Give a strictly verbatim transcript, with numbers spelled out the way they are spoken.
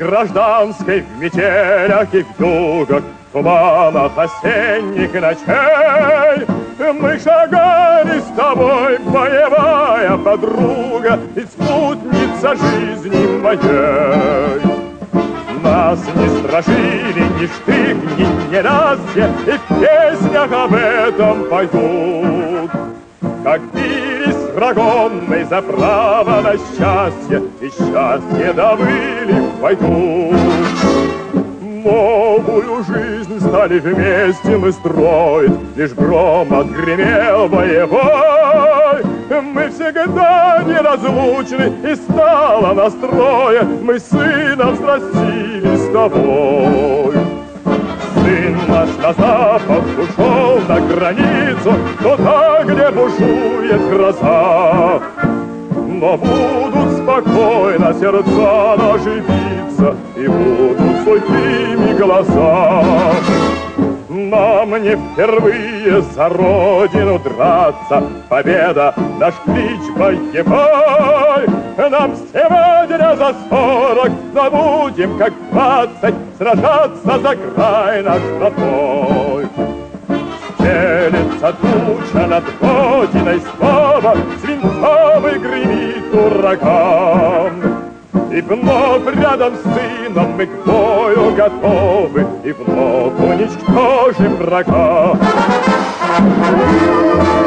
гражданской, в метелях и в югах, в туманах осенних ночей. Мы шагали с тобой, боевая подруга и спутница жизни моей. Нас не страшили ни штык, ни ненастье, и в песнях об этом поют. Как бились с врагом мы за право на счастье, и счастье добыли в бою. Новую жизнь стали вместе мы строить, лишь гром отгремел боевой. Мы всегда неразлучны, и стало нас трое, мы сыном срастились с тобой. Сын наш на запад ушел на границу, туда, где бушует гроза. Но будут спокойно сердца наши биться, и будут сухими глаза. Нам не впервые за родину драться, победа наш клич боевой. Нам сегодня за сорок, но будем как двадцать сражаться за край наш родной. Стелется туча над родиной снова, свинцовый гремит ураган. И вновь рядом с сыном мы к бою готовы, и вновь уничтожим врага.